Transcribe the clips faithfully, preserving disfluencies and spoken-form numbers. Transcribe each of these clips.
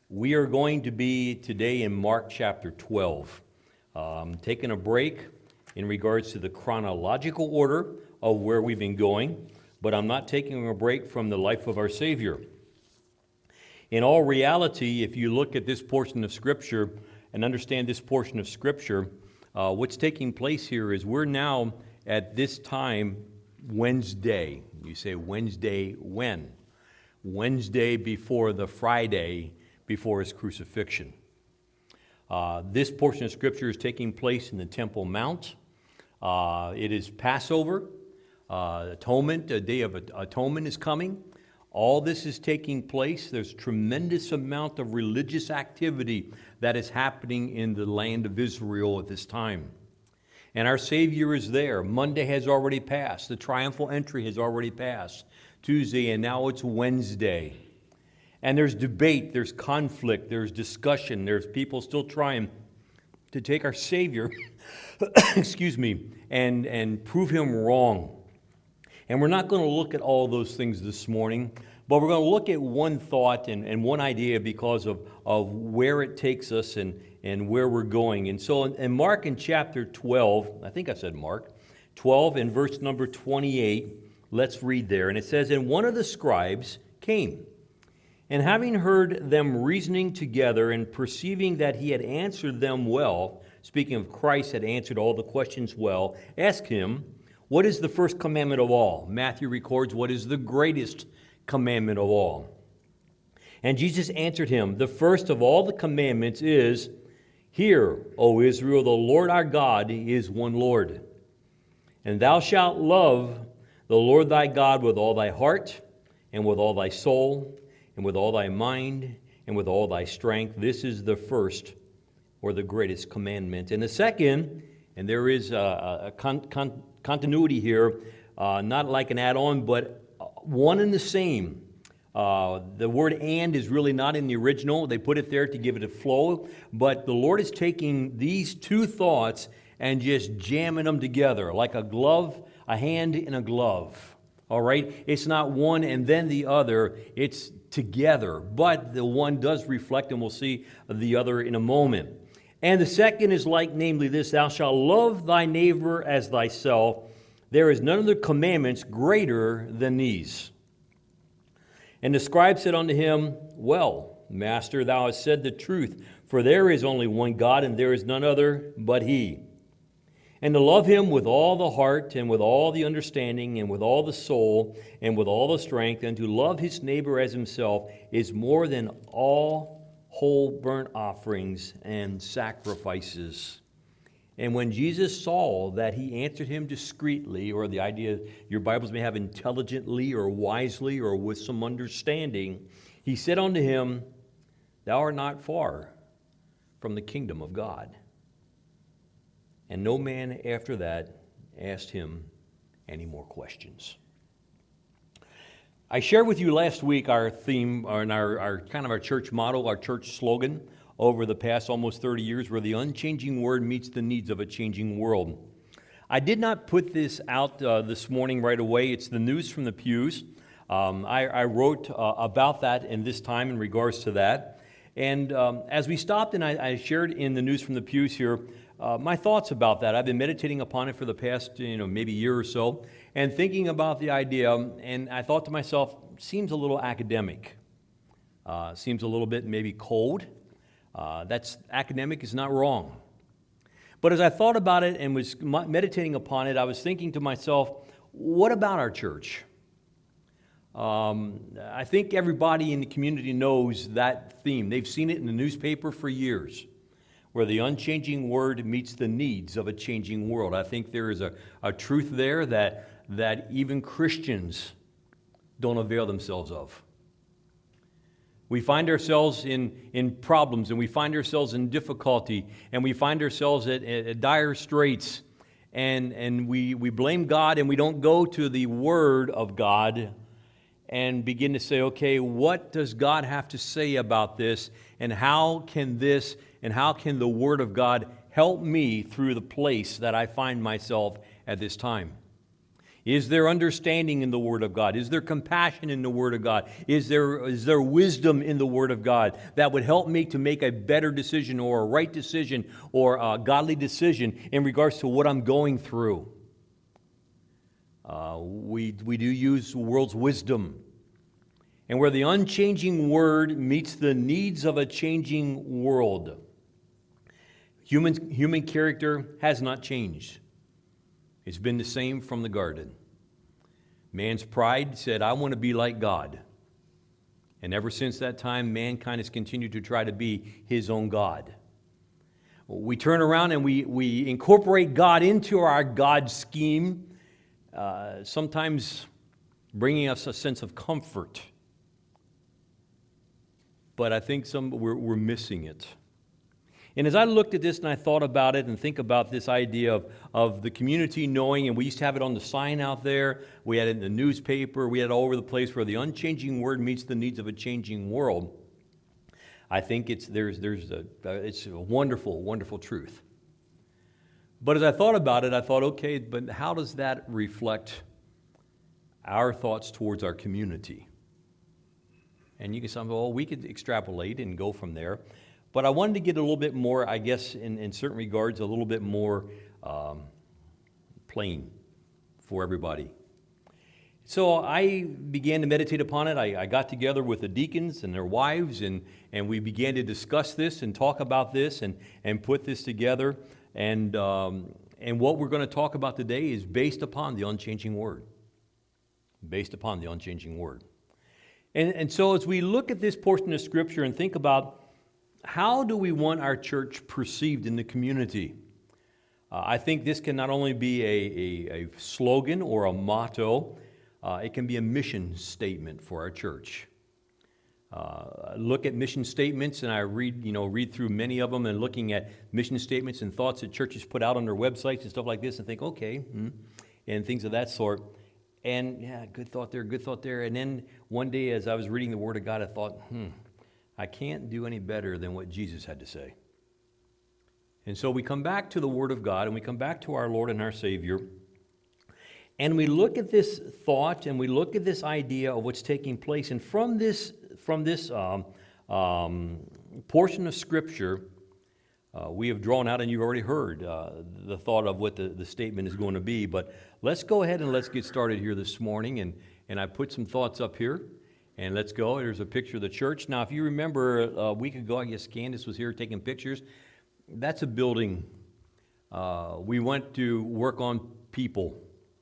We are going to be today in Mark chapter twelve, um, taking a break in regards to the chronological order of where we've been going, but I'm not taking a break from the life of our Savior. In all reality, if you look at this portion of Scripture and understand this portion of Scripture, uh, what's taking place here is we're now at this time Wednesday. You say Wednesday when? Wednesday before the Friday before his crucifixion. Uh, this portion of Scripture is taking place in the Temple Mount. Uh, it is Passover. Uh, atonement, a day of atonement is coming. All this is taking place. There's tremendous amount of religious activity that is happening in the land of Israel at this time. And our Savior is there. Monday has already passed. The triumphal entry has already passed. Tuesday, and now it's Wednesday. And there's debate, there's conflict, there's discussion, there's people still trying to take our Savior, excuse me, and, and prove him wrong. And we're not going to look at all those things this morning, but we're going to look at one thought and, and one idea because of, of where it takes us and, and where we're going. And so in, in Mark in chapter twelve, I think I said Mark, twelve in verse number twenty-eight, let's read there. And it says, "And one of the scribes came, and having heard them reasoning together and perceiving that he had answered them well," speaking of Christ had answered all the questions well, asked him, "What is the first commandment of all?" Matthew records, "What is the greatest commandment of all?" And Jesus answered him, "The first of all the commandments is, Hear, O Israel, the Lord our God is one Lord. And thou shalt love the Lord thy God with all thy heart, and with all thy soul, and with all thy mind, and with all thy strength. This is the first or the greatest commandment. And the second," and there is a, a con, con, continuity here, uh, not like an add-on, but one and the same. Uh, the word "and" is really not in the original. They put it there to give it a flow. But the Lord is taking these two thoughts and just jamming them together like a glove, a hand in a glove. All right? It's not one and then the other. It's together. But the one does reflect, and we'll see the other in a moment. "And the second is like, namely this, Thou shalt love thy neighbor as thyself. There is none of the commandments greater than these. And the scribe said unto him, Well, Master, thou hast said the truth, for there is only one God, and there is none other but he. And to love him with all the heart, and with all the understanding, and with all the soul, and with all the strength, and to love his neighbor as himself is more than all whole burnt offerings and sacrifices." And when Jesus saw that he answered him discreetly, or the idea your Bibles may have intelligently or wisely or with some understanding, he said unto him, Thou art not far from the kingdom of God. And no man after that asked him any more questions. I shared with you last week our theme, or our, our kind of our church motto, our church slogan, over the past almost thirty years, where the unchanging word meets the needs of a changing world. I did not put this out uh, this morning right away. It's the news from the pews. Um, I, I wrote uh, about that in this time in regards to that. And um, as we stopped and I, I shared in the news from the pews here, uh, my thoughts about that. I've been meditating upon it for the past, you know, maybe year or so, and thinking about the idea, and I thought to myself, seems a little academic. Uh, seems a little bit maybe cold. Uh, that's academic is not wrong. But as I thought about it and was meditating upon it, I was thinking to myself, what about our church? Um, I think everybody in the community knows that theme. They've seen it in the newspaper for years, where the unchanging word meets the needs of a changing world. I think there is a, a truth there that, that even Christians don't avail themselves of. We find ourselves in, in problems, and we find ourselves in difficulty, and we find ourselves at, at dire straits, and, and we, we blame God, and we don't go to the Word of God and begin to say, okay, what does God have to say about this, and how can this, and how can the Word of God help me through the place that I find myself at this time? Is there understanding in the Word of God? Is there compassion in the Word of God? Is there, is there wisdom in the Word of God that would help me to make a better decision or a right decision or a godly decision in regards to what I'm going through? Uh, we, we do use the world's wisdom. And where the unchanging Word meets the needs of a changing world. Human, human character has not changed. It's been the same from the garden. Man's pride said, I want to be like God. And ever since that time, mankind has continued to try to be his own God. We turn around and we, we incorporate God into our God scheme, uh, sometimes bringing us a sense of comfort. But I think some we're, we're missing it. And as I looked at this and I thought about it and think about this idea of, of the community knowing, and we used to have it on the sign out there, we had it in the newspaper, we had it all over the place where the unchanging Word meets the needs of a changing world. I think it's there's there's a it's a wonderful, wonderful truth. But as I thought about it, I thought, okay, but how does that reflect our thoughts towards our community? And you can say, well, we could extrapolate and go from there. But I wanted to get a little bit more, I guess, in, in certain regards, a little bit more um, plain for everybody. So I began to meditate upon it. I, I got together with the deacons and their wives, and, and we began to discuss this and talk about this and, and put this together. And, um, and what we're going to talk about today is based upon the unchanging Word. Based upon the unchanging Word. And, and so as we look at this portion of Scripture and think about how do we want our church perceived in the community, uh, I think this can not only be a, a, a slogan or a motto, uh, it can be a mission statement for our church. Uh, look at mission statements, and I read, you know, read through many of them, and looking at mission statements and thoughts that churches put out on their websites and stuff like this, and think, okay, hmm, and things of that sort. And yeah, good thought there, good thought there. And then one day, as I was reading the Word of God, I thought, hmm, I can't do any better than what Jesus had to say. And so we come back to the Word of God, and we come back to our Lord and our Savior, and we look at this thought, and we look at this idea of what's taking place. And from this, from this um, um, portion of Scripture, uh, we have drawn out, and you've already heard uh, the thought of what the, the statement is going to be. But let's go ahead and let's get started here this morning. And, and I put some thoughts up here. And let's go. There's a picture of the church. Now, if you remember a week ago, I guess Candace was here taking pictures. That's a building. Uh, we went to work on people.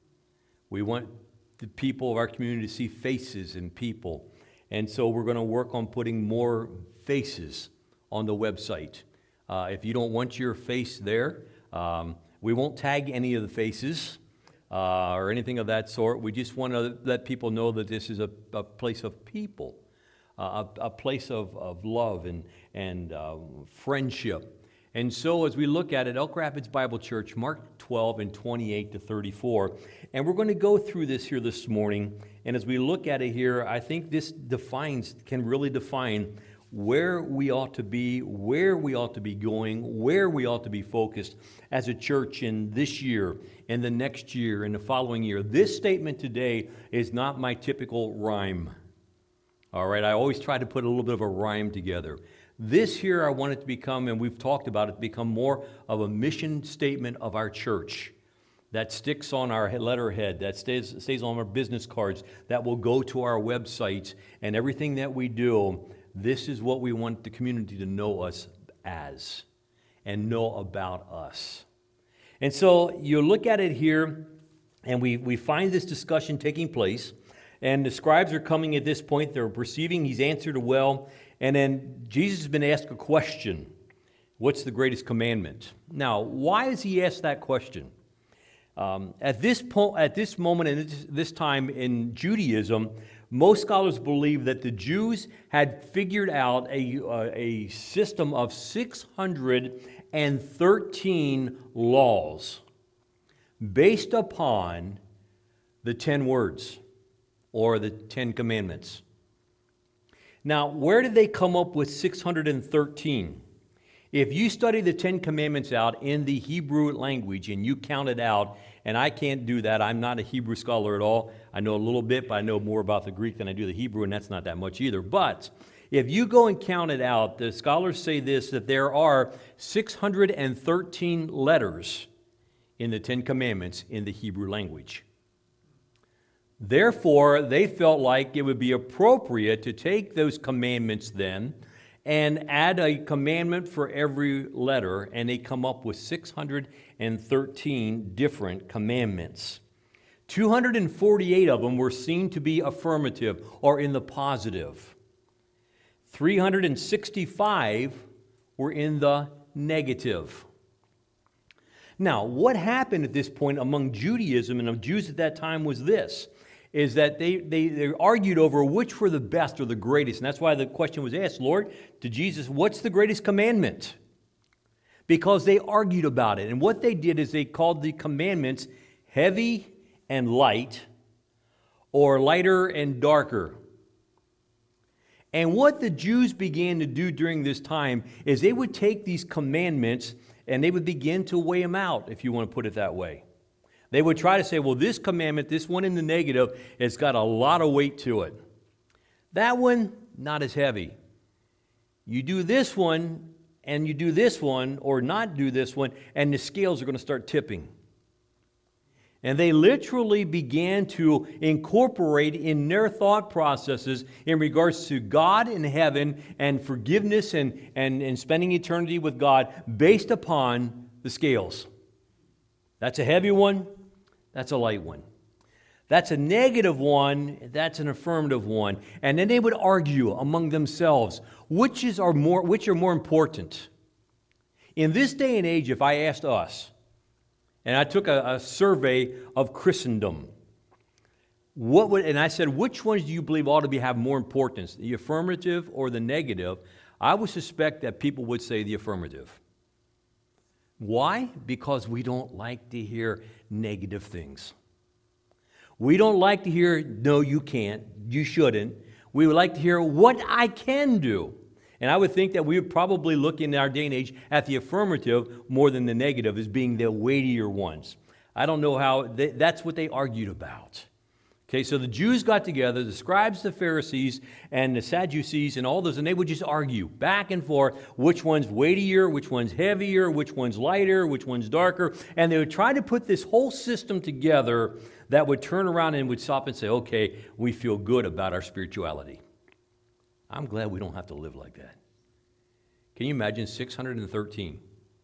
We want the people of our community to see faces in people. And so we're going to work on putting more faces on the website. Uh, if you don't want your face there, um, we won't tag any of the faces. Uh, or anything of that sort. We just want to let people know that this is a, a place of people, uh, a, a place of, of love and, and uh, friendship. And so as we look at it, Elk Rapids Bible Church, Mark twelve and twenty-eight to thirty-four, and we're going to go through this here this morning. And as we look at it here, I think this defines, can really define where we ought to be, where we ought to be going, where we ought to be focused as a church in this year, in the next year, in the following year. This statement today is not my typical rhyme. All right, I always try to put a little bit of a rhyme together. This here I want it to become, and we've talked about it, become more of a mission statement of our church that sticks on our letterhead, that stays, stays on our business cards, that will go to our websites, and everything that we do. This is what we want the community to know us as and know about us. And so you look at it here, and we, we find this discussion taking place, and the scribes are coming at this point. They're perceiving he's answered well, and then Jesus has been asked a question. What's the greatest commandment? Now, why has he asked that question? Um, at this po- at this moment and this, this time in Judaism, most scholars believe that the Jews had figured out a, uh, a system of six hundred thirteen laws based upon the ten words or the Ten Commandments. Now, where did they come up with six hundred thirteen? If you study the Ten Commandments out in the Hebrew language and you count it out, and I can't do that, I'm not a Hebrew scholar at all. I know a little bit, but I know more about the Greek than I do the Hebrew, and that's not that much either. But if you go and count it out, the scholars say this, that there are six hundred thirteen letters in the Ten Commandments in the Hebrew language. Therefore, they felt like it would be appropriate to take those commandments then and add a commandment for every letter, and they come up with six hundred thirteen different commandments. two hundred forty-eight of them were seen to be affirmative or in the positive. three hundred sixty-five were in the negative. Now, what happened at this point among Judaism and of Jews at that time was this, is that they, they, they argued over which were the best or the greatest. And that's why the question was asked, Lord, to Jesus, what's the greatest commandment? Because they argued about it. And what they did is they called the commandments heavy and light, or lighter and darker. And what the Jews began to do during this time is they would take these commandments and they would begin to weigh them out, if you want to put it that way. They would try to say, well, this commandment, this one in the negative, it's got a lot of weight to it. That one, not as heavy. You do this one, and you do this one, or not do this one, and the scales are going to start tipping. And they literally began to incorporate in their thought processes in regards to God in heaven and forgiveness and, and, and spending eternity with God based upon the scales. That's a heavy one. That's a light one. That's a negative one. That's an affirmative one. And then they would argue among themselves, which is are more, which are more important. In this day and age, if I asked us, and I took a, a survey of Christendom, what would, and I said, which ones do you believe ought to be, have more importance, the affirmative or the negative? I would suspect that people would say the affirmative. Why? Because we don't like to hear negative things. We don't like to hear, no, you can't, you shouldn't. We would like to hear what I can do. And I would think that we would probably look in our day and age at the affirmative more than the negative as being the weightier ones. I don't know how, they, that's what they argued about. Okay, so the Jews got together, the scribes, the Pharisees, and the Sadducees, and all those, and they would just argue back and forth which one's weightier, which one's heavier, which one's lighter, which one's darker, and they would try to put this whole system together that would turn around and would stop and say, okay, we feel good about our spirituality. I'm glad we don't have to live like that. Can you imagine six hundred thirteen?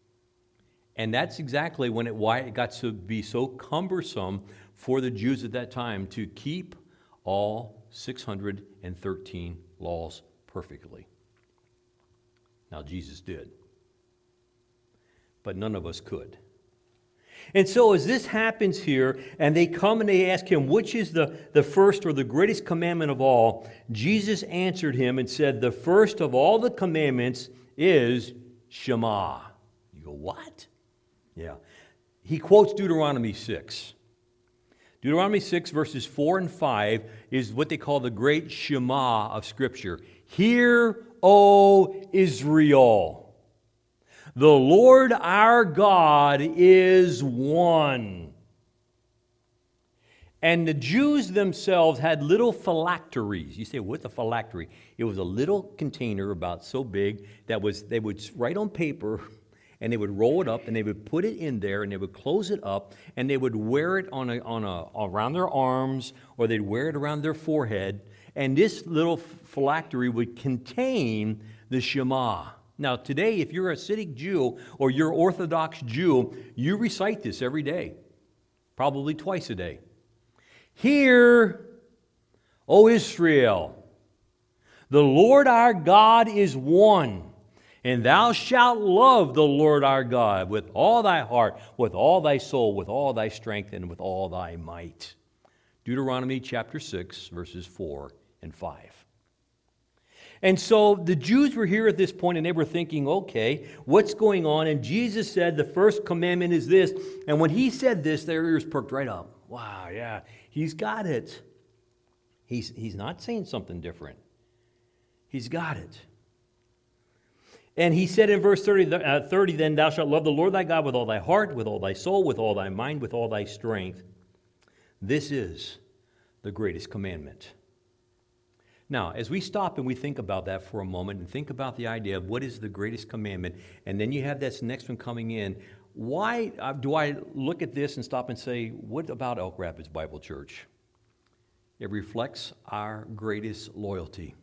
And that's exactly when it, why it got to be so cumbersome for the Jews at that time to keep all six hundred thirteen laws perfectly. Now, Jesus did, but none of us could. And so as this happens here, and they come and they ask him, which is the, the first or the greatest commandment of all, Jesus answered him and said, the first of all the commandments is Shema. You go, what? Yeah. He quotes Deuteronomy six. Deuteronomy six, verses four and five, is what they call the great Shema of Scripture. Hear, O Israel. The Lord our God is one. And the Jews themselves had little phylacteries. You say, what's a phylactery? It was a little container about so big that was they would write on paper, and they would roll it up, and they would put it in there, and they would close it up, and they would wear it on a, on a, around their arms, or they'd wear it around their forehead. And this little phylactery would contain the Shema. Now, today, if you're a Hasidic Jew or you're Orthodox Jew, you recite this every day, probably twice a day. Hear, O Israel, the Lord our God is one, and thou shalt love the Lord our God with all thy heart, with all thy soul, with all thy strength, and with all thy might. Deuteronomy chapter six, verses four and five. And so the Jews were here at this point, and they were thinking, okay, what's going on? And Jesus said the first commandment is this. And when he said this, their ears perked right up. Wow, yeah, he's got it. He's, he's not saying something different. He's got it. And he said in verse thirty, uh, thirty, then thou shalt love the Lord thy God with all thy heart, with all thy soul, with all thy mind, with all thy strength. This is the greatest commandment. Now, as we stop and we think about that for a moment and think about the idea of what is the greatest commandment, and then you have this next one coming in, why uh, do I look at this and stop and say, what about Elk Rapids Bible Church? It reflects our greatest loyalty.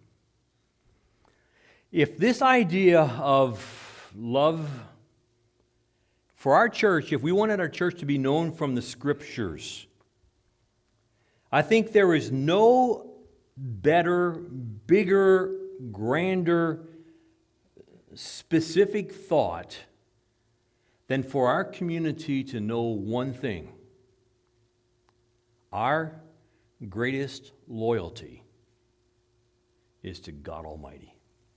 If this idea of love for our church, if we wanted our church to be known from the Scriptures, I think there is no better, bigger, grander, specific thought than for our community to know one thing. Our greatest loyalty is to God Almighty.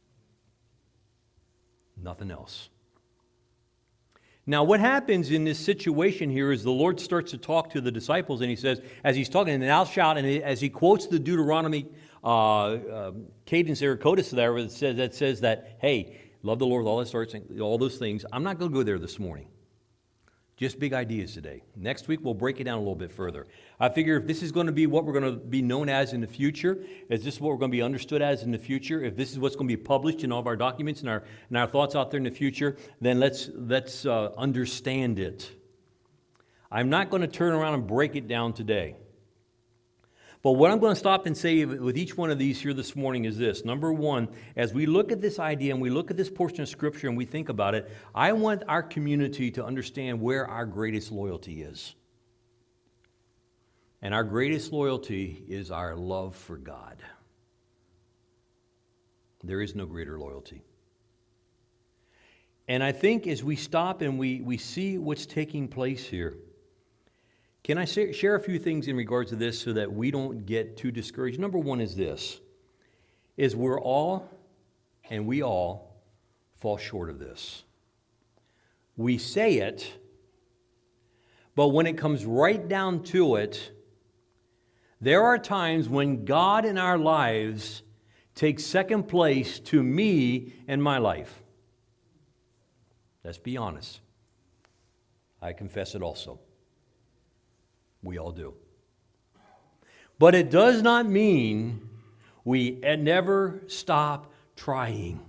Nothing else. Now, what happens in this situation here is the Lord starts to talk to the disciples, and he says, as he's talking, and thou shalt, and as he quotes the Deuteronomy uh, uh, cadence there, codice there, that says, that says that, hey, love the Lord with all his heart, all those things. I'm not going to go there this morning. Just big ideas today. Next week, we'll break it down a little bit further. I figure if this is going to be what we're going to be known as in the future, is this what we're going to be understood as in the future, if this is what's going to be published in all of our documents and our, and our thoughts out there in the future, then let's, let's uh, understand it. I'm not going to turn around and break it down today. But what I'm going to stop and say with each one of these here this morning is this. Number one, as we look at this idea and we look at this portion of Scripture and we think about it, I want our community to understand where our greatest loyalty is. And our greatest loyalty is our love for God. There is no greater loyalty. And I think as we stop and we, we see what's taking place here, can I share a few things in regards to this so that we don't get too discouraged? Number one is this, is we're all, and we all, fall short of this. We say it, but when it comes right down to it, there are times when God in our lives takes second place to me and my life. Let's be honest. I confess it also. We all do. But it does not mean we never stop trying.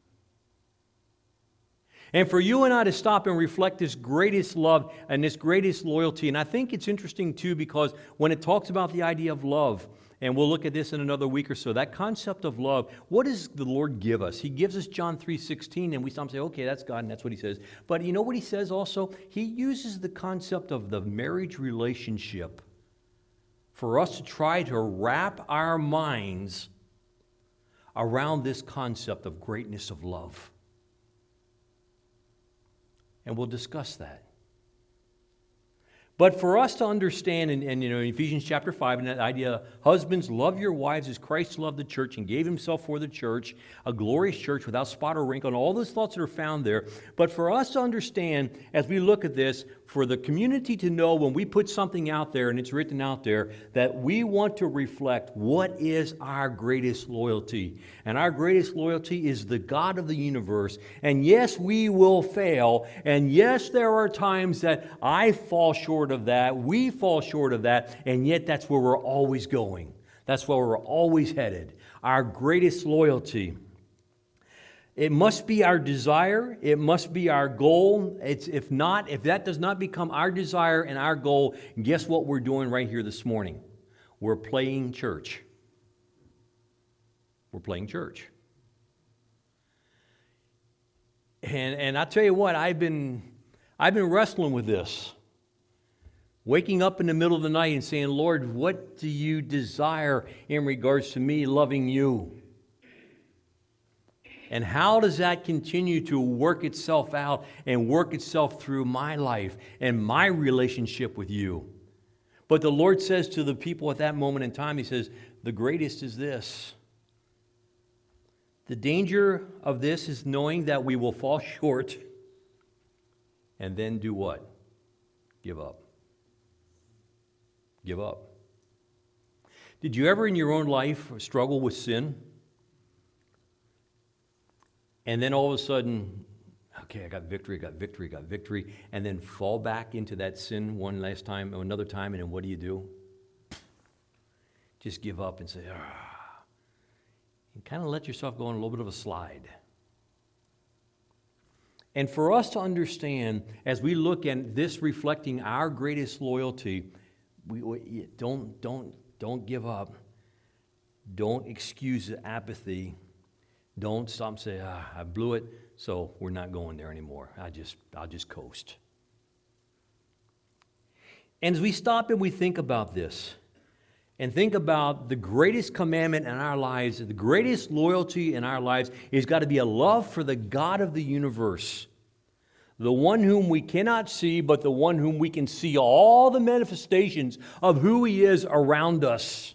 And for you and I to stop and reflect this greatest love and this greatest loyalty, and I think it's interesting too because when it talks about the idea of love, and we'll look at this in another week or so, that concept of love, what does the Lord give us? He gives us John three sixteen, and we stop and say, okay, that's God, and that's what he says. But you know what he says also? He uses the concept of the marriage relationship for us to try to wrap our minds around this concept of greatness of love. And we'll discuss that. But for us to understand, and, and you know, in Ephesians chapter five, and that idea, husbands, love your wives as Christ loved the church and gave himself for the church, a glorious church without spot or wrinkle, and all those thoughts that are found there. But for us to understand, as we look at this, for the community to know when we put something out there, and it's written out there, that we want to reflect what is our greatest loyalty. And our greatest loyalty is the God of the universe. And yes, we will fail. And yes, there are times that I fall short of that, we fall short of that, and yet that's where we're always going. That's where we're always headed. Our greatest loyalty. It must be our desire. It must be our goal. It's, if not, if that does not become our desire and our goal, guess what we're doing right here this morning? We're playing church. We're playing church. And and I tell you what, I've been I've been wrestling with this. Waking up in the middle of the night and saying, Lord, what do you desire in regards to me loving you? And how does that continue to work itself out and work itself through my life and my relationship with you? But the Lord says to the people at that moment in time, he says, the greatest is this. The danger of this is knowing that we will fall short and then do what? Give up. Give up. Did you ever in your own life struggle with sin? and then all of a sudden, okay, I got victory, I got victory, I got victory, and then fall back into that sin one last time, or another time, and then what do you do? Just give up and say, ah, and kind of let yourself go on a little bit of a slide. And for us to understand, as we look at this reflecting our greatest loyalty, we, we don't, don't, don't give up. Don't excuse the apathy. Don't stop and say, ah, I blew it, so we're not going there anymore. I just, I'll just coast. And as we stop and we think about this, and think about the greatest commandment in our lives, the greatest loyalty in our lives is got to be a love for the God of the universe, the one whom we cannot see, but the one whom we can see all the manifestations of who He is around us.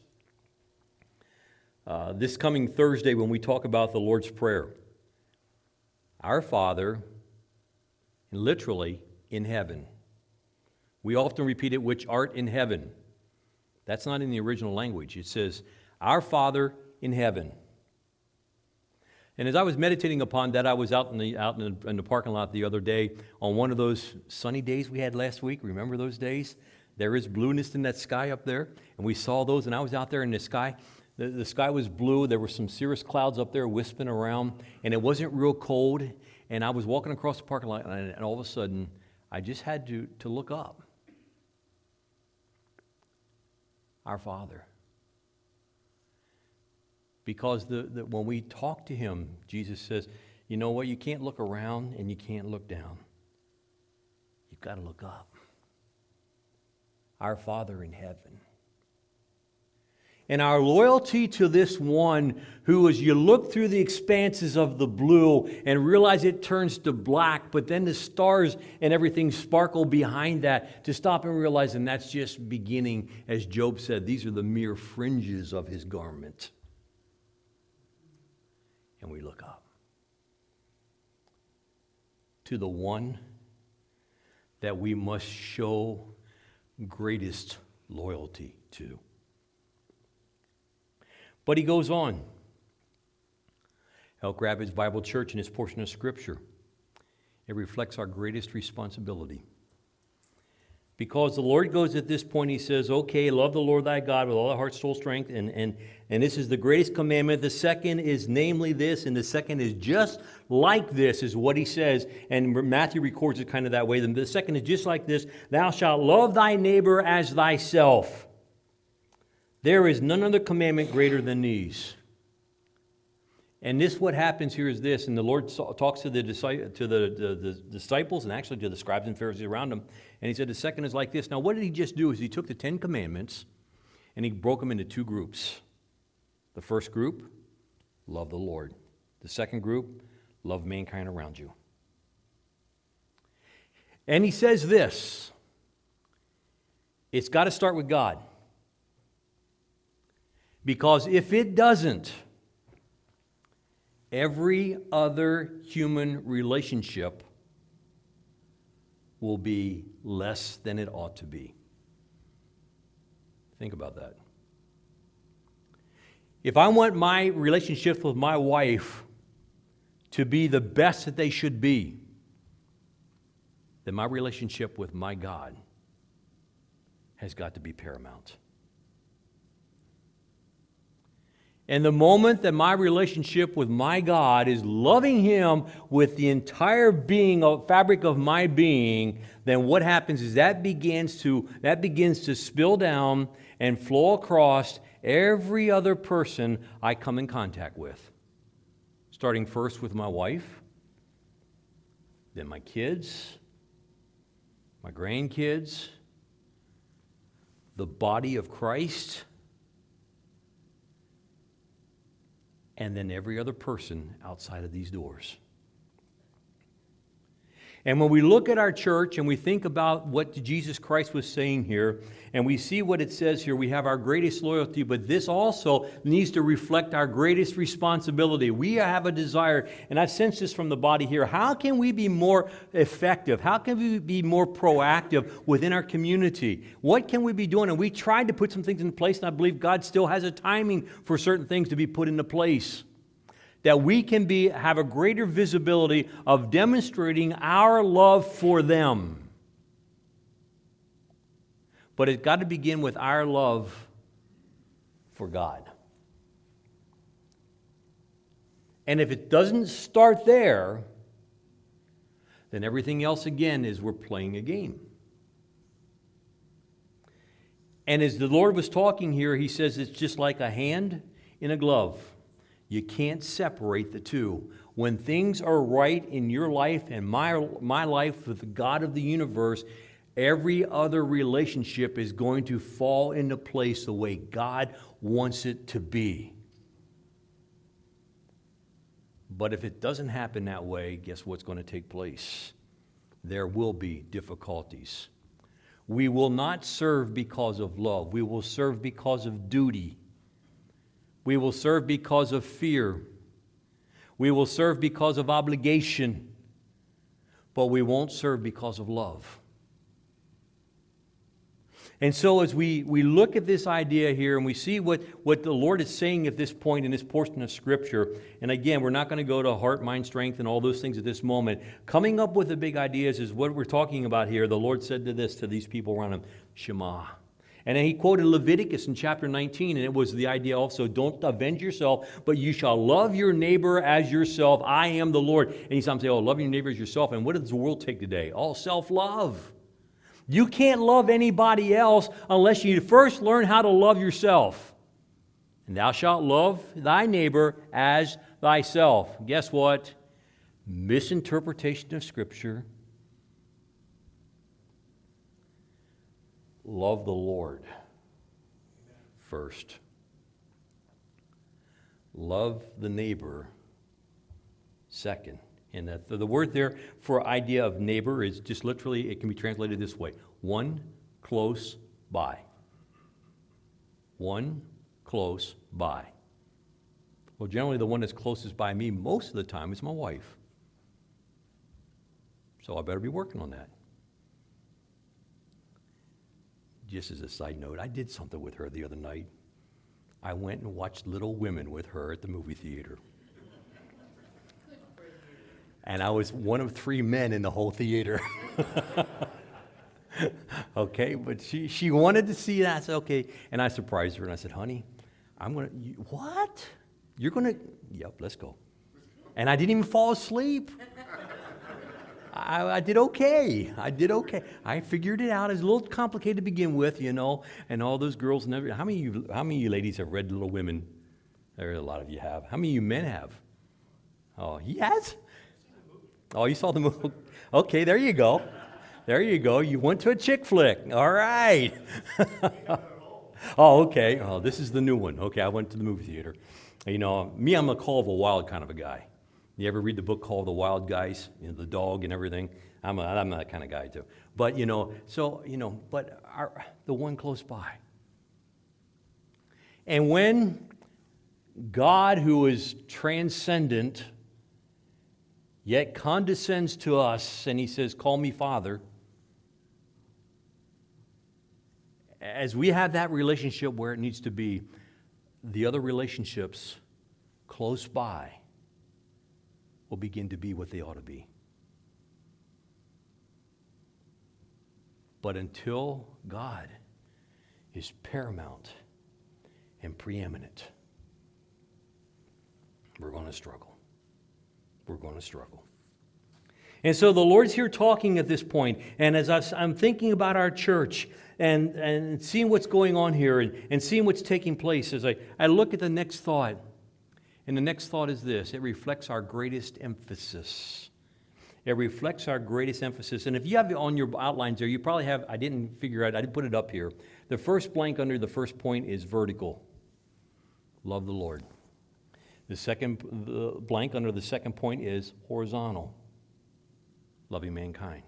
Uh, this coming Thursday, when we talk about the Lord's Prayer, our Father, literally in heaven. We often repeat it, which art in heaven. That's not in the original language. It says, our Father in heaven. And as I was meditating upon that, I was out in the out in the, in the parking lot the other day on one of those sunny days we had last week. Remember those days? There is blueness in that sky up there. And we saw those, and I was out there in the sky. The, the sky was blue. There were some cirrus clouds up there wisping around, and it wasn't real cold. And I was walking across the parking lot, and, and all of a sudden, I just had to, to look up. Our Father. Because the, the, when we talk to Him, Jesus says, you know what, you can't look around and you can't look down. You've got to look up. Our Father in heaven. And our loyalty to this one who, as you look through the expanses of the blue and realize it turns to black, but then the stars and everything sparkle behind that, to stop and realize, and that's just beginning, as Job said, these are the mere fringes of His garment. And we look up to the one that we must show greatest loyalty to. But he goes on. Elk Rapids Bible Church in this portion of Scripture, it reflects our greatest responsibility. Because the Lord goes at this point, He says, okay, love the Lord thy God with all thy heart, soul, strength, and, and, and this is the greatest commandment. The second is namely this, and the second is just like this, is what He says. And Matthew records it kind of that way. The second is just like this, thou shalt love thy neighbor as thyself. There is none other commandment greater than these. And this, what happens here is this, and the Lord talks to the to the, the, the disciples and actually to the scribes and Pharisees around Him, and He said the second is like this. Now what did He just do is He took the Ten Commandments and He broke them into two groups. The first group, love the Lord. The second group, love mankind around you. And He says this, it's got to start with God. Because if it doesn't, every other human relationship will be less than it ought to be. Think about that. If I want my relationship with my wife to be the best that they should be, then my relationship with my God has got to be paramount. And the moment that my relationship with my God is loving Him with the entire being, of, fabric of my being, then what happens is that begins to that begins to spill down and flow across every other person I come in contact with. Starting first with my wife, then my kids, my grandkids, the body of Christ, and then every other person outside of these doors. And when we look at our church and we think about what Jesus Christ was saying here, and we see what it says here, we have our greatest loyalty, but this also needs to reflect our greatest responsibility. We have a desire, and I've sensed this from the body here, how can we be more effective? How can we be more proactive within our community? What can we be doing? And we tried to put some things in place, and I believe God still has a timing for certain things to be put into place. that we can be have a greater visibility of demonstrating our love for them. But it's got to begin with our love for God. And if it doesn't start there, then everything else again is we're playing a game. And as the Lord was talking here, he says it's just like a hand in a glove. You can't separate the two. When things are right in your life and my, my life with the God of the universe, every other relationship is going to fall into place the way God wants it to be. But if it doesn't happen that way, guess what's going to take place? There will be difficulties. We will not serve because of love. We will serve because of duty. We will serve because of fear. We will serve because of obligation. But we won't serve because of love. And so as we, we look at this idea here and we see what, what the Lord is saying at this point in this portion of Scripture, and again, we're not going to go to heart, mind, strength, and all those things at this moment. Coming up with the big ideas is what we're talking about here. The Lord said to this, to these people around him, Shema. And then he quoted Leviticus in chapter nineteen, and it was the idea also, don't avenge yourself, but you shall love your neighbor as yourself. I am the Lord. And he sometimes say, oh, love your neighbor as yourself. And what does the world take today? All self-love. You can't love anybody else unless you first learn how to love yourself. And thou shalt love thy neighbor as thyself. Guess what? Misinterpretation of Scripture. Love the Lord first. Love the neighbor second. And the, the word there for idea of neighbor is just literally, it can be translated this way. One close by. One close by. Well, generally the one that's closest by me most of the time is my wife. So I better be working on that. Just as a side note, I did something with her the other night. I went and watched Little Women with her at the movie theater. And I was one of three men in the whole theater. Okay, but she, she wanted to see that. I said, okay. And I surprised her and I said, honey, I'm going to, what? You're going to, yep, let's go. And I didn't even fall asleep. I, I did okay. I did okay. I figured it out. It's a little complicated to begin with, you know, and all those girls and everything. How many of you, how many of you ladies have read Little Women? There are a lot of you have. How many of you men have? Oh, he has? Oh, you saw the movie? Okay, there you go. There you go. You went to a chick flick. All right. Oh, okay. Oh, this is the new one. Okay, I went to the movie theater. You know, me, I'm a Call of the Wild kind of a guy. You ever read the book Call of the Wild Guys? You know, the dog and everything? I'm, a, I'm that kind of guy, too. But, you know, so, you know, but our, the one close by. And when God, who is transcendent, yet condescends to us, and he says, call me Father. As we have that relationship where it needs to be, the other relationships close by will begin to be what they ought to be. But until God is paramount and preeminent, we're going to struggle. We're going to struggle. And so the Lord's here talking at this point, and as I'm thinking about our church and, and seeing what's going on here and, and seeing what's taking place, as I, I look at the next thought, and the next thought is this: it reflects our greatest emphasis. It reflects our greatest emphasis. And if you have it on your outlines there, you probably have, I didn't figure out, I didn't put it up here. The first blank under the first point is vertical. Love the Lord. The second the blank under the second point is horizontal. Loving mankind.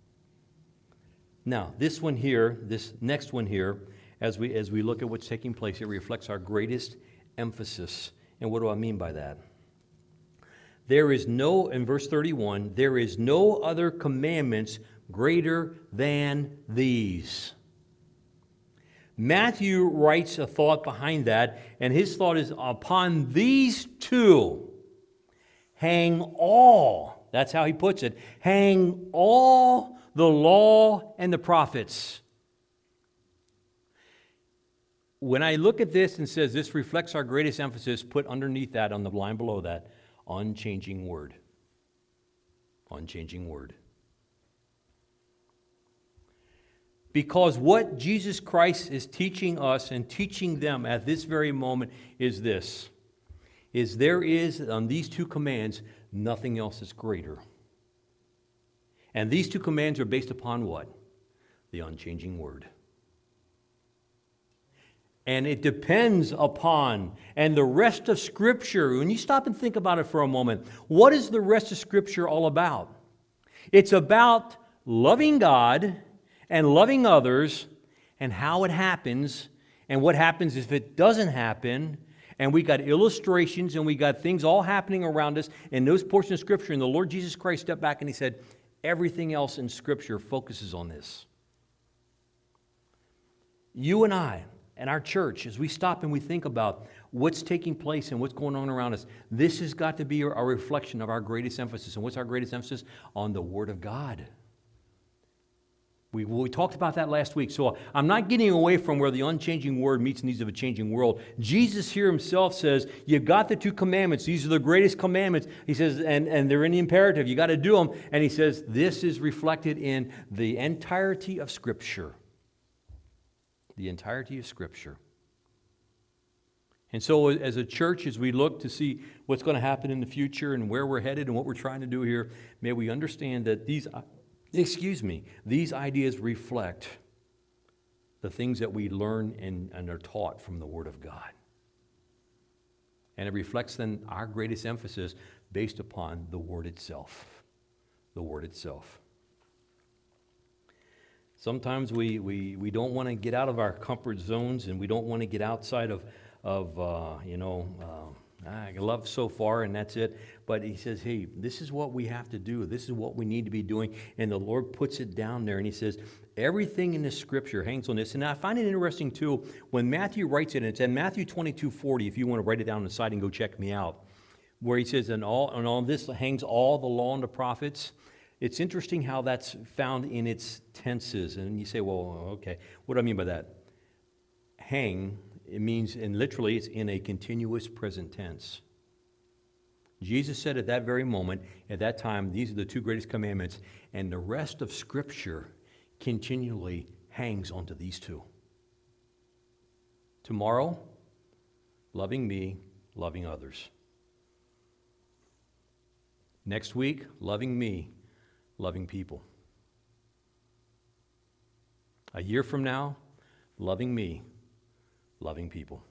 Now, this one here, this next one here, as we as we look at what's taking place, it reflects our greatest emphasis. And what do I mean by that? There is no, in verse thirty-one, there is no other commandments greater than these. Matthew writes a thought behind that, and his thought is, upon these two hang all, that's how he puts it, hang all the law and the prophets. When I look at this and says this reflects our greatest emphasis, put underneath that on the line below that, unchanging word. Unchanging word. Because what Jesus Christ is teaching us and teaching them at this very moment is this, is there is on these two commands, nothing else is greater. And these two commands are based upon what? The unchanging word. And it depends upon, and the rest of Scripture, when you stop and think about it for a moment, what is the rest of Scripture all about? It's about loving God and loving others, and how it happens, and what happens if it doesn't happen. And we got illustrations, and we got things all happening around us in those portions of Scripture. And the Lord Jesus Christ stepped back and He said, everything else in Scripture focuses on this. You and I, and our church, as we stop and we think about what's taking place and what's going on around us, this has got to be a reflection of our greatest emphasis. And what's our greatest emphasis? On the Word of God. We, we talked about that last week. So I'm not getting away from where the unchanging word meets the needs of a changing world. Jesus here himself says, you've got the two commandments. These are the greatest commandments. He says, and, and they're in the imperative. You got to do them. And he says, this is reflected in the entirety of Scripture. The entirety of Scripture. And so as a church, as we look to see what's going to happen in the future and where we're headed and what we're trying to do here, may we understand that these... Excuse me, these ideas reflect the things that we learn and, and are taught from the Word of God. And it reflects then our greatest emphasis based upon the Word itself. The Word itself. Sometimes we, we, we don't want to get out of our comfort zones, and we don't want to get outside of, of uh, you know, uh, I love so far and that's it. But he says, hey, this is what we have to do. This is what we need to be doing. And the Lord puts it down there and he says, everything in the Scripture hangs on this. And I find it interesting too, when Matthew writes it, and it's in Matthew twenty-two forty, if you want to write it down on the side and go check me out, where he says, and all, and all this hangs all the law and the prophets. It's interesting how that's found in its tenses. And you say, well, okay, what do I mean by that? Hang, it means, and literally it's in a continuous present tense. Jesus said at that very moment, at that time, these are the two greatest commandments, and the rest of Scripture continually hangs onto these two. Tomorrow, loving me, loving others. Next week, loving me, loving people. A year from now, loving me, loving people.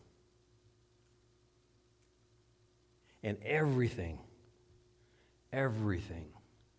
And everything, everything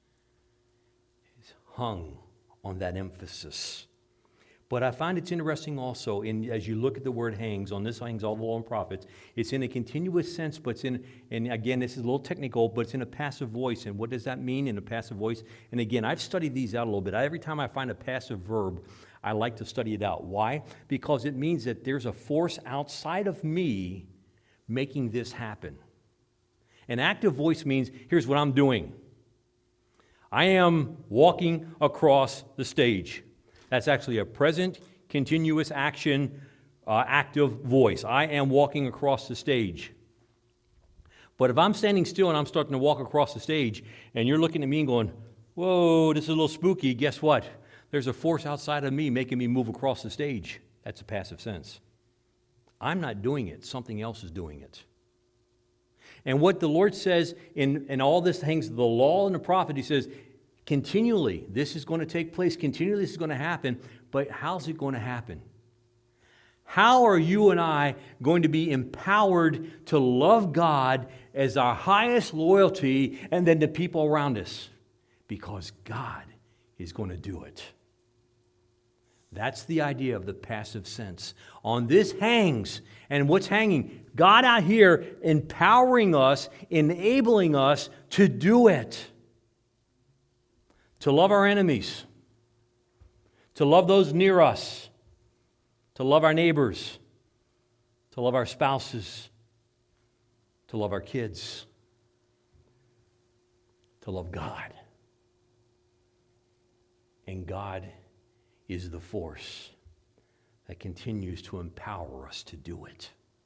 is hung on that emphasis. But I find it's interesting also, in, as you look at the word hangs, on this hangs all the law and prophets, it's in a continuous sense, but it's in, and again, this is a little technical, but it's in a passive voice. And what does that mean in a passive voice? And again, I've studied these out a little bit. Every time I find a passive verb, I like to study it out. Why? Because it means that there's a force outside of me making this happen. An active voice means, here's what I'm doing. I am walking across the stage. That's actually a present, continuous action, uh, active voice. I am walking across the stage. But if I'm standing still and I'm starting to walk across the stage, and you're looking at me and going, whoa, this is a little spooky, guess what? There's a force outside of me making me move across the stage. That's a passive sense. I'm not doing it. Something else is doing it. And what the Lord says in, in all this hangs the law and the prophet, he says, continually, this is going to take place. Continually, this is going to happen. But how's it going to happen? How are you and I going to be empowered to love God as our highest loyalty and then the people around us? Because God is going to do it. That's the idea of the passive sense. On this hangs, and what's hanging? God out here empowering us, enabling us to do it. To love our enemies. To love those near us. To love our neighbors. To love our spouses. To love our kids. to love God. And God is the force that continues to empower us to do it.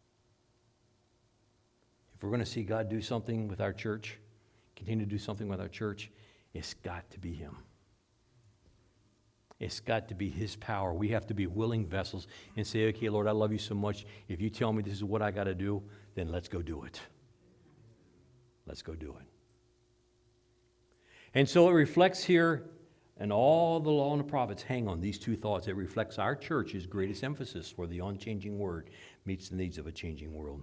If we're going to see God do something with our church, continue to do something with our church, it's got to be Him. It's got to be His power. We have to be willing vessels and say, okay, Lord, I love you so much. If you tell me this is what I got to do, then let's go do it. Let's go do it. And so it reflects here, and all the law and the prophets hang on these two thoughts. It reflects our church's greatest emphasis where the unchanging word meets the needs of a changing world.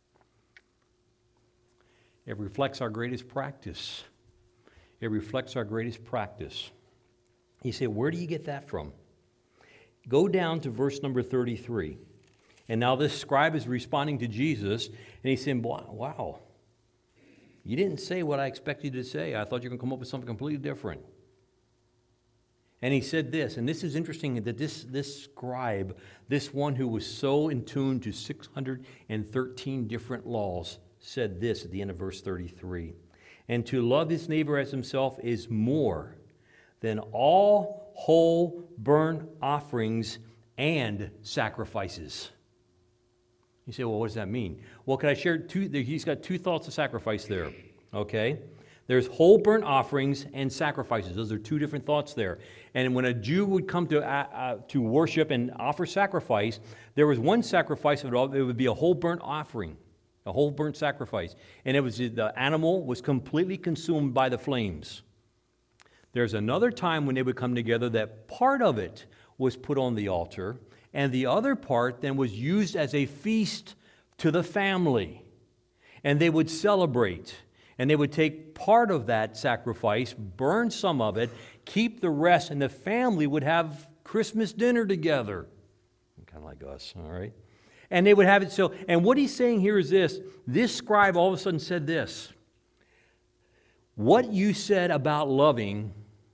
It reflects our greatest practice. It reflects our greatest practice. You say, where do you get that from? Go down to verse number thirty-three. And now this scribe is responding to Jesus, and he's saying, wow, you didn't say what I expected you to say. I thought you were going to come up with something completely different. And he said this, and this is interesting that this, this scribe, this one who was so in tune to six hundred thirteen different laws, said this at the end of verse thirty-three. And to love his neighbor as himself is more than all whole burnt offerings and sacrifices. You say, well, what does that mean? Well, can I share two? He's got two thoughts of sacrifice there, okay? There's whole burnt offerings and sacrifices. Those are two different thoughts there. And when a Jew would come to uh, uh, to worship and offer sacrifice, there was one sacrifice of it all. It would be a whole burnt offering, a whole burnt sacrifice. And it was the animal was completely consumed by the flames. There's another time when they would come together that part of it was put on the altar, and the other part then was used as a feast to the family. And they would celebrate. And they would take part of that sacrifice, burn some of it, keep the rest, and the family would have Christmas dinner together. Kind of like us, all right? And they would have it so, and what he's saying here is this. This scribe all of a sudden said this. What you said about loving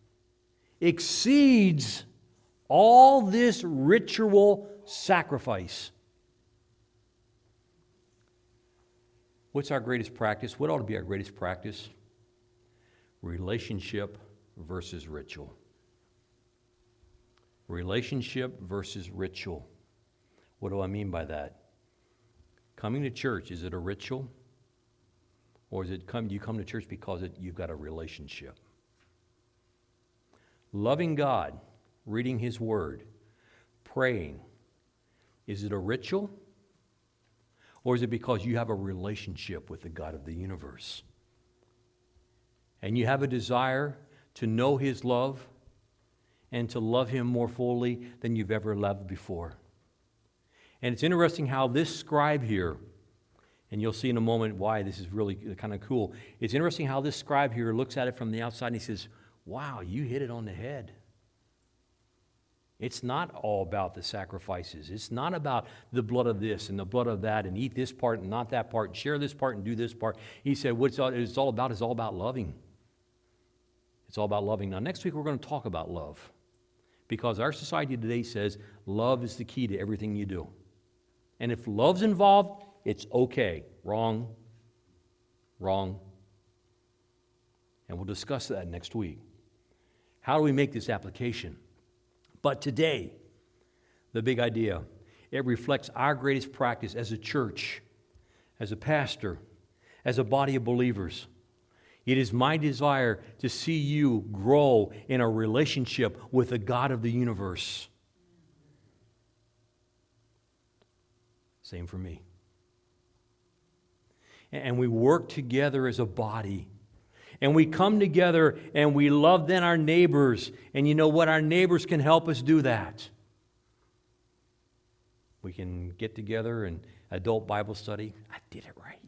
exceeds all this ritual sacrifice. What's our greatest practice? What ought to be our greatest practice? Relationship versus ritual. Relationship versus ritual. What do I mean by that? Coming to church, is it a ritual? Or is it come, do you come to church because it, you've got a relationship? Loving God, reading His Word, praying, is it a ritual? Or is it because you have a relationship with the God of the universe? And you have a desire to know His love and to love Him more fully than you've ever loved before. And it's interesting how this scribe here, and you'll see in a moment why this is really kind of cool. It's interesting how this scribe here looks at it from the outside and he says, wow, you hit it on the head. It's not all about the sacrifices. It's not about the blood of this and the blood of that and eat this part and not that part and share this part and do this part. He said what it's all about is all about loving. It's all about loving. Now, next week we're going to talk about love because our society today says love is the key to everything you do. And if love's involved, it's okay. Wrong. Wrong. And we'll discuss that next week. How do we make this application? But today, the big idea, it reflects our greatest practice as a church, as a pastor, as a body of believers. It is my desire to see you grow in a relationship with the God of the universe. Same for me. And we work together as a body. And we come together and we love then our neighbors. And you know what? Our neighbors can help us do that. We can get together and adult Bible study. I did it right.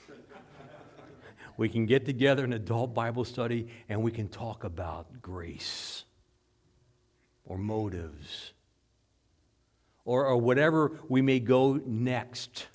We can get together in adult Bible study and we can talk about grace or motives or, or whatever we may go next.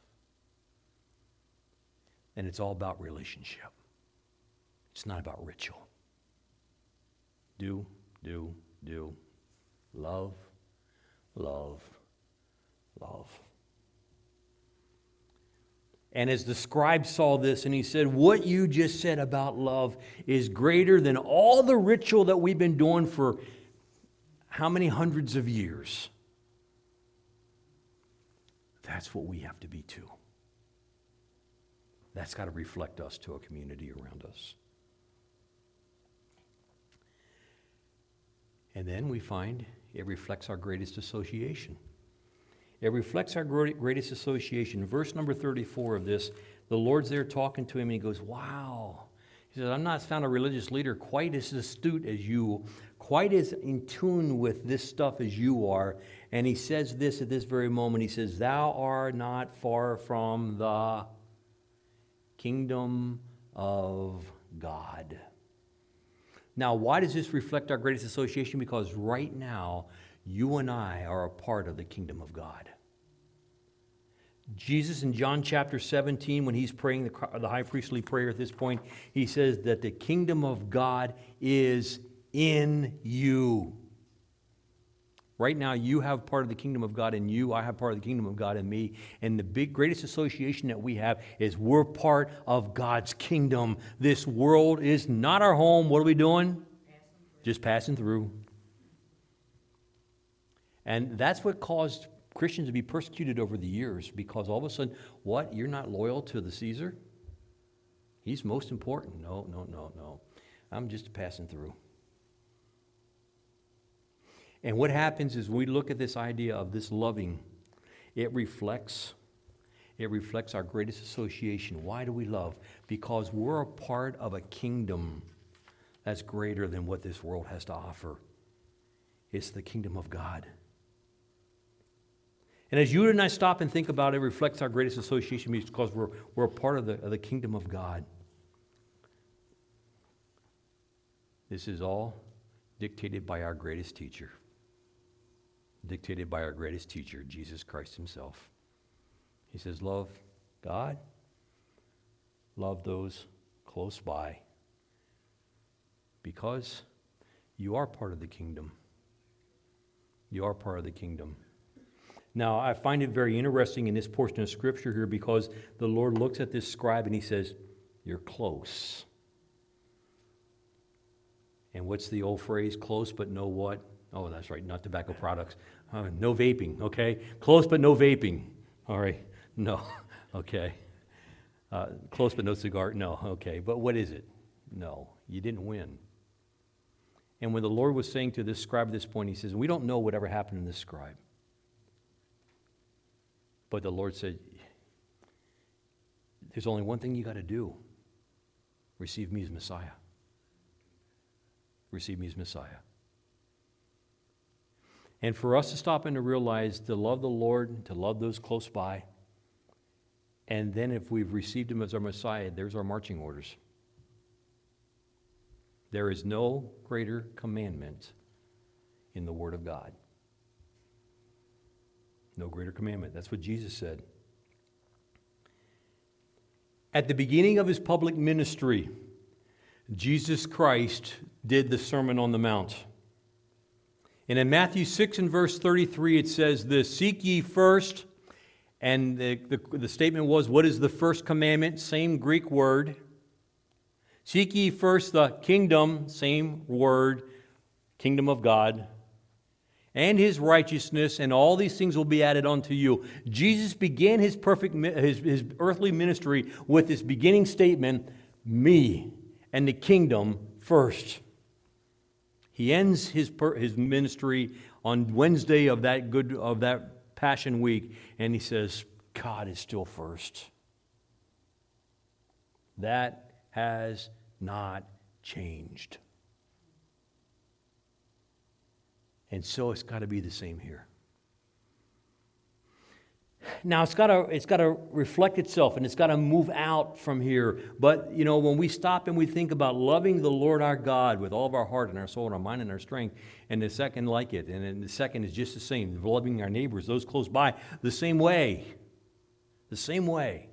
And it's all about relationship. It's not about ritual. Do, do, do. Love, love, love. And as the scribe saw this, and he said, what you just said about love is greater than all the ritual that we've been doing for how many hundreds of years? That's what we have to be too. That's got to reflect us to a community around us. And then we find it reflects our greatest association. It reflects our greatest association. Verse number thirty-four of this, the Lord's there talking to him, and he goes, wow. He says, I've not found a religious leader quite as astute as you, quite as in tune with this stuff as you are. And he says this at this very moment. He says, thou art not far from the kingdom of God. Now, why does this reflect our greatest association? Because right now, you and I are a part of the kingdom of God. Jesus in John chapter seventeen, when he's praying the, the high priestly prayer at this point, he says that the kingdom of God is in you. Right now, you have part of the kingdom of God in you. I have part of the kingdom of God in me. And the big greatest association that we have is we're part of God's kingdom. This world is not our home. What are we doing? Just passing through. And that's what caused Christians to be persecuted over the years, because all of a sudden, what? You're not loyal to the Caesar? He's most important. No, no, no, no. I'm just passing through. And what happens is we look at this idea of this loving. It reflects, it reflects our greatest association. Why do we love? Because we're a part of a kingdom that's greater than what this world has to offer. It's the kingdom of God. And as you and I stop and think about it, it reflects our greatest association because we're, we're a part of the, of the kingdom of God. This is all dictated by our greatest teacher. Dictated by our greatest teacher, Jesus Christ himself. He says, love God, love those close by, because you are part of the kingdom. You are part of the kingdom. Now, I find it very interesting in this portion of Scripture here, because the Lord looks at this scribe and he says, you're close. And what's the old phrase? Close but no what? Oh, that's right, not tobacco products. Uh, no vaping, okay? Close but no vaping. All right, no, okay. Uh, close but no cigar, no, okay. But what is it? No, you didn't win. And when the Lord was saying to this scribe at this point, he says, we don't know whatever happened in this scribe. But the Lord said, there's only one thing you got to do. Receive me as Messiah. Receive me as Messiah. And for us to stop and to realize to love the Lord, to love those close by, and then if we've received him as our Messiah, there's our marching orders. There is no greater commandment in the Word of God. No greater commandment. That's what Jesus said. At the beginning of his public ministry, Jesus Christ did the Sermon on the Mount. And in Matthew six and verse thirty-three, it says this, seek ye first, and the, the, the statement was, what is the first commandment? Same Greek word. Seek ye first the kingdom, same word, kingdom of God, and his righteousness, and all these things will be added unto you. Jesus began his perfect his, his earthly ministry with this beginning statement, me and the kingdom first. He ends his his ministry on Wednesday of that good of that Passion Week, and he says, God is still first. That has not changed. And so it's got to be the same here. Now it's got to it's got to reflect itself, and it's got to move out from here. But you know, when we stop and we think about loving the Lord our God with all of our heart and our soul and our mind and our strength, and the second like it, and then the second is just the same, loving our neighbors, those close by, the same way, the same way.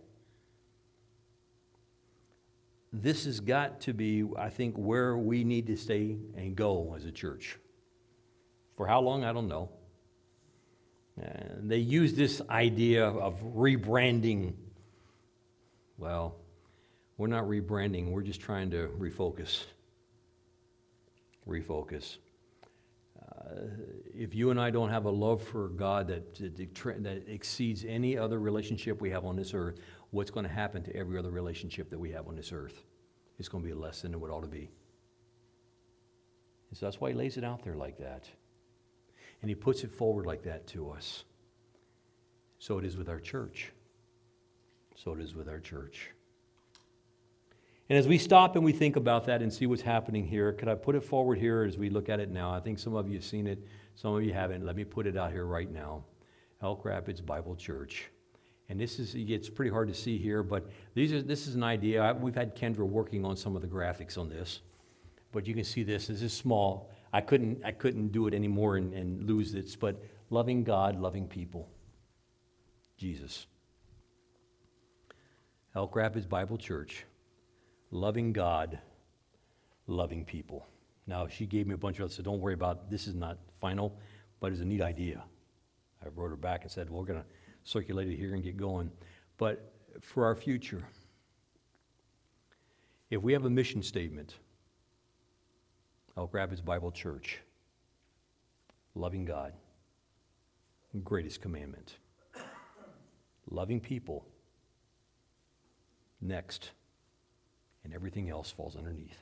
This has got to be, I think, where we need to stay and go as a church. For how long, I don't know. Uh, they use this idea of rebranding Well, we're not rebranding. We're just trying to refocus. Refocus. Uh, if you and I don't have a love for God that, that exceeds any other relationship we have on this earth, what's going to happen to every other relationship that we have on this earth? It's going to be less than it would ought to be. And so that's why he lays it out there like that. And he puts it forward like that to us. So it is with our church. So it is with our church. And as we stop and we think about that and see what's happening here, could I put it forward here as we look at it now? I think some of you have seen it, some of you haven't. Let me put it out here right now. Elk Rapids Bible Church. And this is, it's pretty hard to see here, but these are, this is an idea. I, we've had Kendra working on some of the graphics on this. But you can see this. This is small. I couldn't, I couldn't do it anymore and, and lose it. But loving God, loving people. Jesus. Elk Rapids Bible Church. Loving God, loving people. Now, she gave me a bunch of others, so don't worry about, this is not final, but it's a neat idea. I wrote her back and said, well, we're going to circulate it here and get going. But for our future, if we have a mission statement, Elk Rapids Bible Church, loving God, greatest commandment, loving people, next, and everything else falls underneath.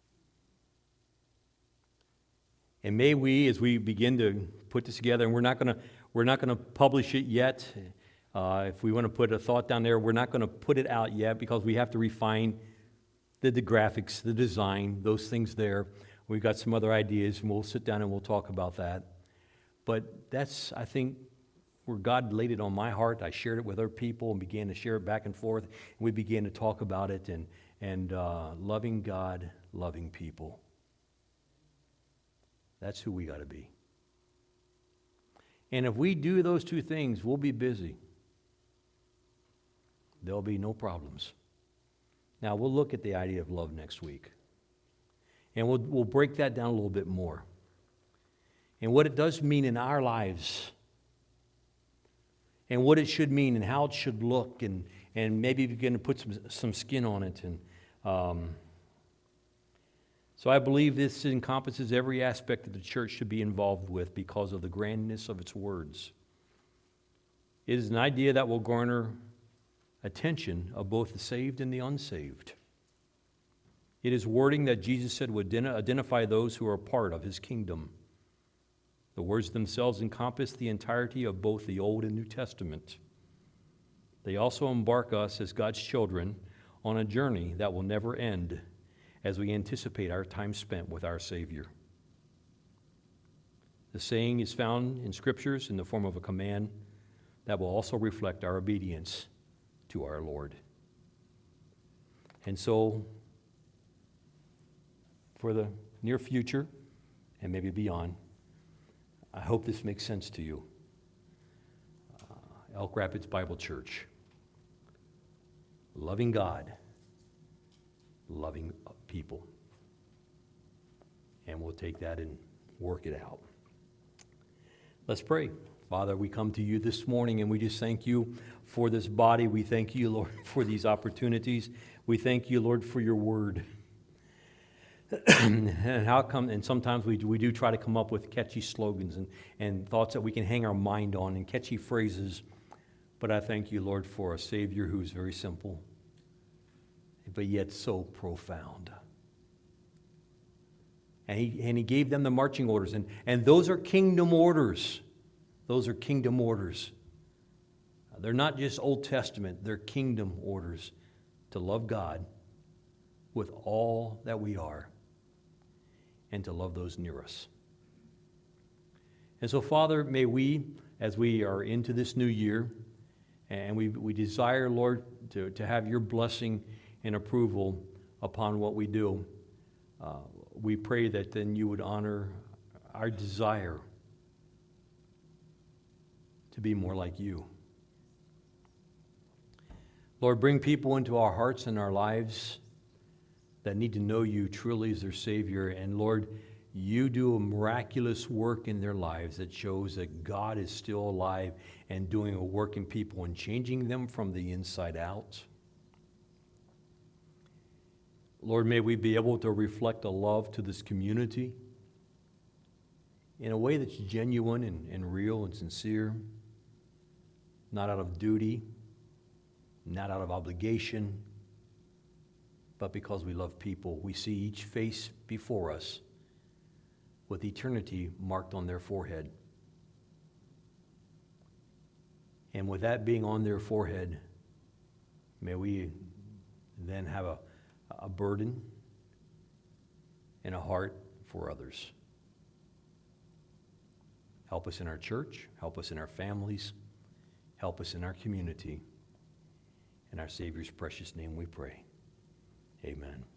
And may we, as we begin to put this together, and we're not going to we're not going to publish it yet. Uh, if we want to put a thought down there, we're not going to put it out yet because we have to refine the, the graphics, the design, those things there. We've got some other ideas, and we'll sit down and we'll talk about that. But that's, I think, where God laid it on my heart. I shared it with other people and began to share it back and forth. And we began to talk about it and and uh, loving God, loving people. That's who we got to be. And if we do those two things, we'll be busy. There'll be no problems. Now, we'll look at the idea of love next week. And we'll, we'll break that down a little bit more. And what it does mean in our lives. And what it should mean and how it should look. And, and maybe begin to put some, some skin on it. And um, so I believe this encompasses every aspect that the church should be involved with because of the grandness of its words. It is an idea that will garner attention of both the saved and the unsaved. It is wording that Jesus said would identify those who are part of his kingdom. The words themselves encompass the entirety of both the Old and New Testament. They also embark us as God's children on a journey that will never end as we anticipate our time spent with our Savior. The saying is found in Scriptures in the form of a command that will also reflect our obedience to our Lord. And so, for the near future, and maybe beyond, I hope this makes sense to you. Uh, Elk Rapids Bible Church. Loving God, loving people. And we'll take that and work it out. Let's pray. Father, we come to you this morning and we just thank you for this body. We thank you, Lord, for these opportunities. We thank you, Lord, for your word. And how come, and sometimes we do, we do try to come up with catchy slogans and, and thoughts that we can hang our mind on and catchy phrases. But I thank you, Lord, for a Savior who's very simple, but yet so profound. And he, and he gave them the marching orders. And, and those are kingdom orders. Those are kingdom orders. They're not just Old Testament. They're kingdom orders to love God with all that we are and to love those near us. And so, Father, may we, as we are into this new year, and we, we desire, Lord, to, to have your blessing and approval upon what we do, uh, we pray that then you would honor our desire to be more like you. Lord, bring people into our hearts and our lives that need to know you truly as their Savior. And Lord, you do a miraculous work in their lives that shows that God is still alive and doing a work in people and changing them from the inside out. Lord, may we be able to reflect a love to this community in a way that's genuine and, and real and sincere, not out of duty, not out of obligation, but because we love people. We see each face before us with eternity marked on their forehead. And with that being on their forehead, may we then have a, a burden and a heart for others. Help us in our church, help us in our families, help us in our community. In our Savior's precious name we pray. Amen.